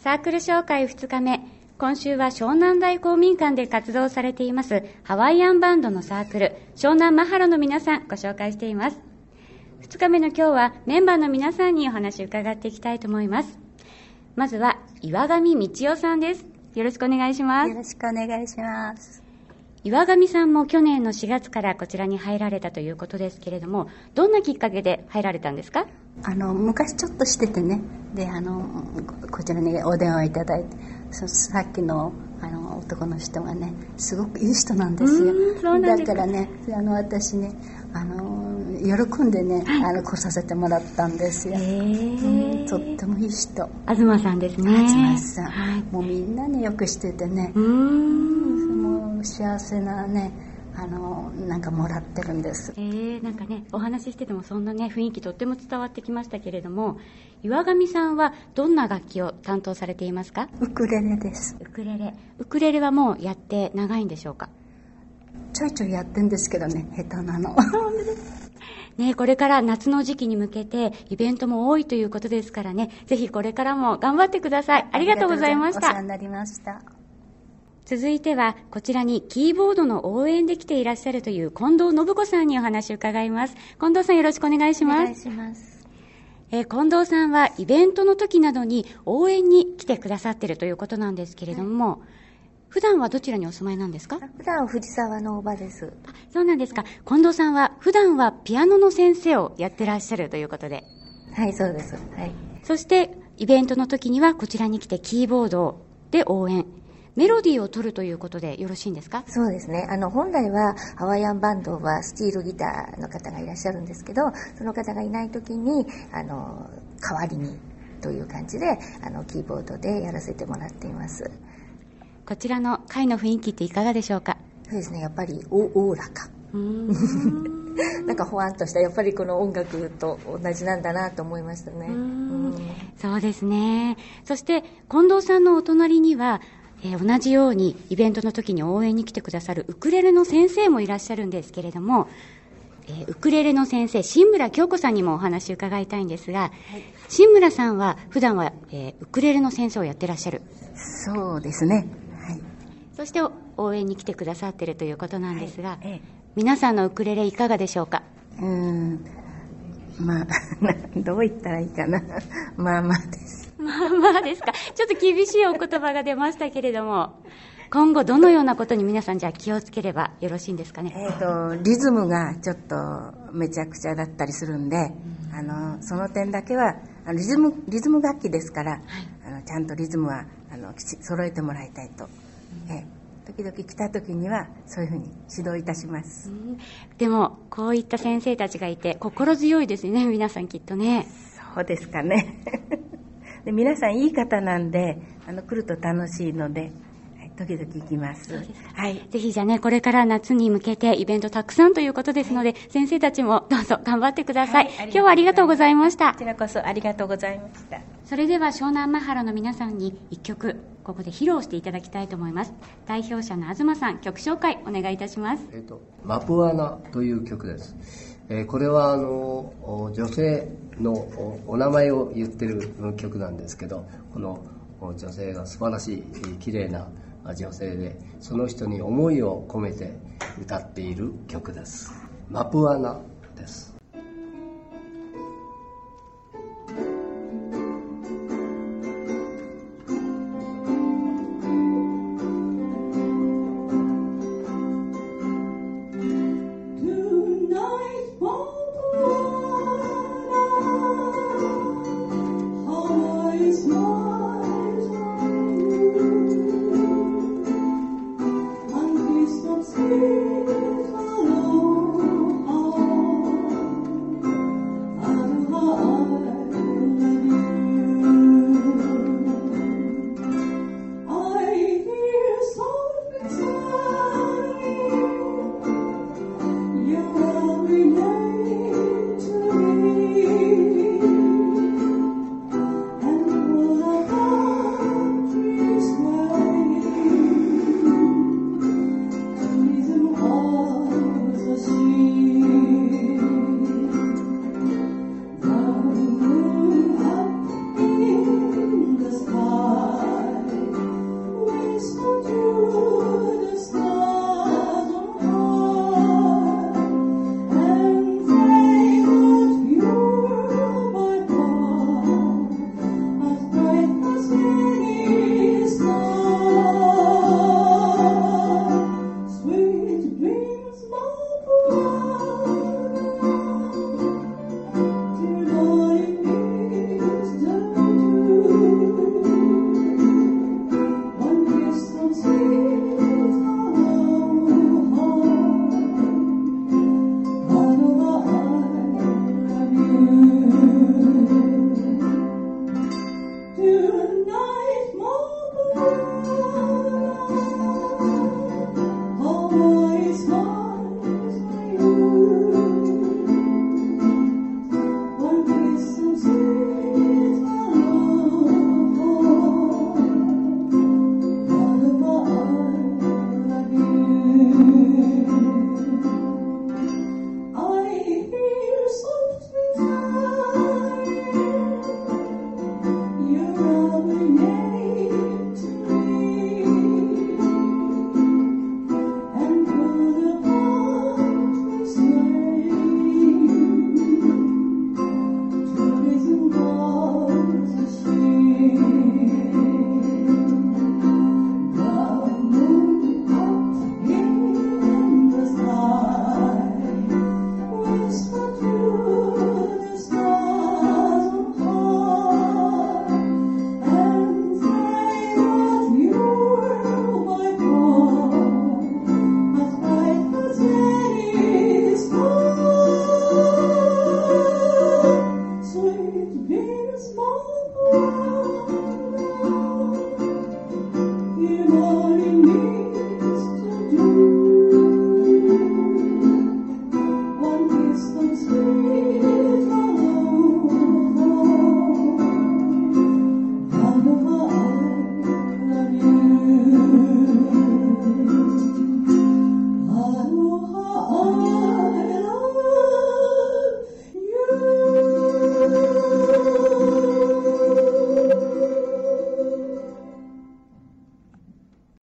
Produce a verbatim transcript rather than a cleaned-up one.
サークル紹介ふつかめ、今週は湘南台公民館で活動されていますハワイアンバンドのサークル湘南マハロの皆さんご紹介しています。ふつかめの今日はメンバーの皆さんにお話を伺っていきたいと思います。まずは岩上道夫さんです。よろしくお願いします。 よろしくお願いします。 岩上さんも去年のしがつからこちらに入られたということですけれども、どんなきっかけで入られたんですか？ あの昔ちょっとしててね、であのこちらにお電話いただいて、そさっきのあの男の人がねすごくいい人なんですよ。 そうなんですか。 だからね、あの私ねあの喜んでね、はい、あの来させてもらったんですよ。へー、うん、とってもいい人。 東さんですね。 東さん、はい、もうみんなによくしててね、うーん、もう幸せなねあのなんかもらってるんです。 えー、なんかねお話ししててもそんなね雰囲気とっても伝わってきましたけれども、岩上さんはどんな楽器を担当されていますか？ ウクレレです。 ウクレレ。ウクレレはもうやって長いんでしょうか？ ちょいちょいやってんですけどね、下手なのね、これから夏の時期に向けてイベントも多いということですからね、ぜひこれからも頑張ってください。ありがとうございました。 お世話になりました。 続いてはこちらにキーボードの応援で来ていらっしゃるという近藤信子さんにお話を伺います。近藤さん、よろしくお願いします。 お願いします。 えー、近藤さんはイベントの時などに応援に来てくださっているということなんですけれども、はい、普段はどちらにお住まいなんですか？ 普段は藤沢のおばです。 あ、そうなんですか。近藤さんは普段はピアノの先生をやってらっしゃるということで。 はい、そうです。はい。 そしてイベントの時にはこちらに来てキーボードで応援、メロディーを取るということでよろしいんですか？ そうですね。あの本来はハワイアンバンドはスチールギターの方がいらっしゃるんですけど、その方がいない時にあの代わりにという感じであのキーボードでやらせてもらっています。 こちらの会の雰囲気っていかがでしょうか？ そうですね。やっぱりおおおらか。うーんなんかほわんとした、やっぱりこの音楽と同じなんだなと思いましたね。うーん、 そうですね。そして近藤さんのお隣には、えー、同じようにイベントの時に応援に来てくださるウクレレの先生もいらっしゃるんですけれども、えー、ウクレレの先生新村京子さんにもお話を伺いたいんですが、はい、新村さんは普段は、えー、ウクレレの先生をやってらっしゃる？ そうですね。はい。 そして応援に来てくださっているということなんですが、はい、ええ、皆さんのウクレレいかがでしょうか？ うーん、まあどう言ったらいいかなまあまあです。 まあまあですか。ちょっと厳しいお言葉が出ましたけれども、今後どのようなことに皆さんじゃあ気をつければよろしいんですかね？ えーと、リズムがちょっとめちゃくちゃだったりするんで、うん、あのその点だけはあのリズムリズム楽器ですから、はい、あのちゃんとリズムはあの揃えてもらいたいと、うん、えー時々来た時にはそういうふうに指導いたします。うん、 でもこういった先生たちがいて心強いですね、皆さんきっとね。 そうですかねで皆さんいい方なんで、あの来ると楽しいので、時々行きます。 そうですか。はい、ぜひじゃあね、これから夏に向けてイベントたくさんということですので、はい、先生たちもどうぞ頑張ってください。はい、今日はありがとうございました。 こちらこそありがとうございました。 それでは湘南マハロの皆さんに一曲ここで披露していただきたいと思います。代表者の東さん、曲紹介お願いいたします。 えーと、マプアナという曲です。えー、これはあの女性の お, お名前を言ってる曲なんですけど、この女性が素晴らしい綺麗な女性で、その人に思いを込めて歌っている曲です。マプアナです。 Please don't see alone. of the